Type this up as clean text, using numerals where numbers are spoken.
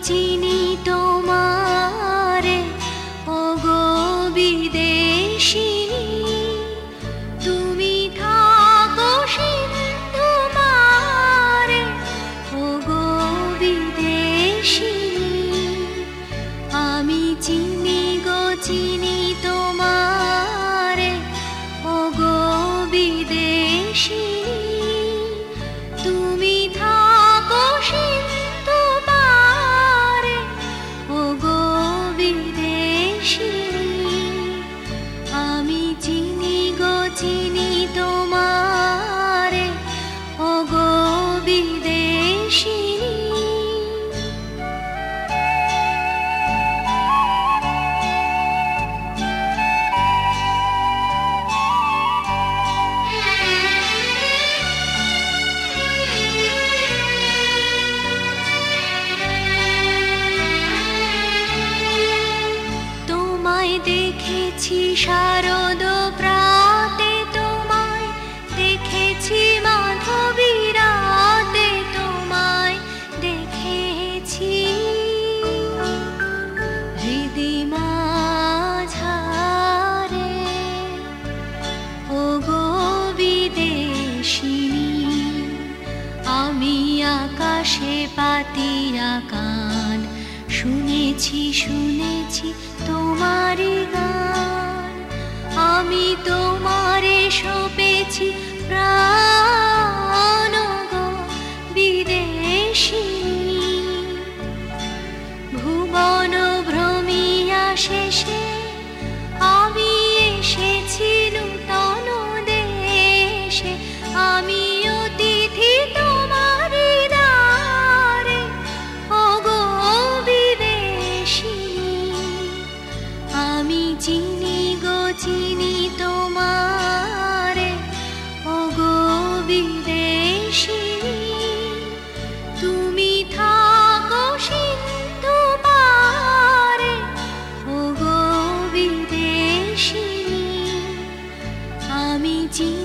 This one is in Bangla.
চিনি তোমারে ওগো বিদেশিনী, তুমি থাকো সিন্ধু পারে ওগো বিদেশিনী। আমি চিনি গো চিনি তোমারে ওগো বিদেশিনী, তুমি থাকো সিন্ধু পারে ওগো বিদেশিনী। আমি চিনি গো চিনি তোমারে ওগো বিদেশিনী। দেখেছি শারদ প্রাতে তোমায়, দেখেছি মাধবী রাতে তোমায়, দেখেছি হৃদি মাঝারে ওগো বিদেশিনী। আমি আকাশে পাতিয়া কান, শুনেছি শুনেছি তোমারি গান। আমি তোমারে সপেছি প্রাণ গো বিদেশিনী। ভুবন ভ্রমিয়া শেষে আমি এসেছি নূতন দেশে। আমি অতিথি তোমারি দ্বারে ওগো বিদেশিনী। আমি চিনি গো চিনি তোমারে ওগো বিদেশিনী, তুমি থাকো সিন্ধু পারে ওগো বিদেশিনী। আমি চিনি